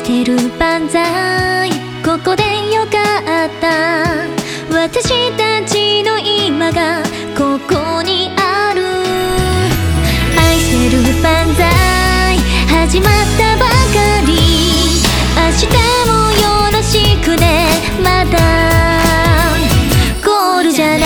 してる万歳、ここでよかった。私たちの今がここにある。愛してる万歳、始まったばかり。明日もよろしくね、まだゴールじゃない。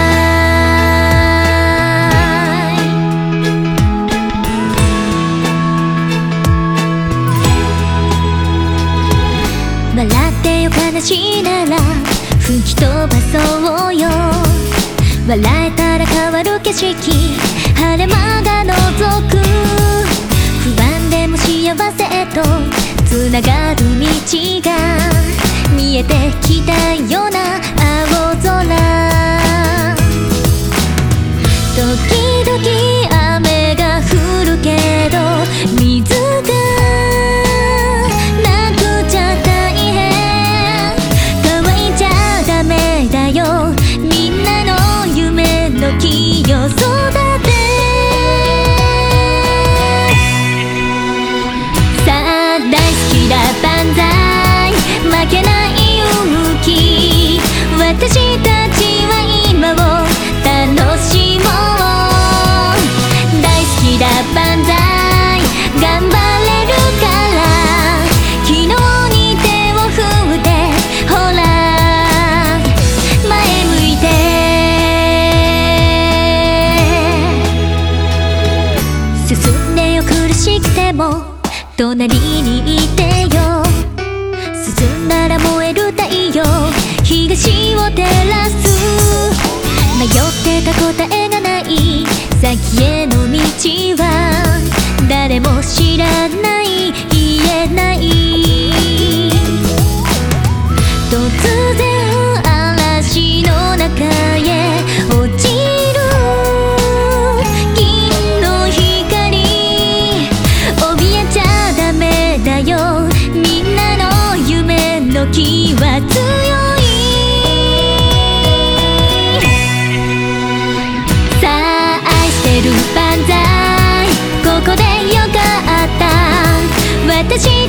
笑ってよ悲しいなら吹き飛ばそうよ。笑えたら変わる景色、晴れ間が覗く。不安でも幸せへとつながる道が見えてきたような青空。時々雨が降るけど水がなくちゃ大変。乾いちゃダメだよ、みんなの夢の木を育て。さあ大好きだ万歳、負けない勇気。私たちは今を楽しもう。大好きだ万歳、頑張れるから。昨日に手を振ってほら前向いて。進んでよ苦しくても隣にいてよ。進んだら燃える太陽、東を照らす。迷ってた答えがない先への道は誰も知らない、言えない。突然嵐の中へ落ちる銀の光。怯えちゃダメだよ、みんなの夢の木は強い。さあ愛してる万歳、ここでよかった。私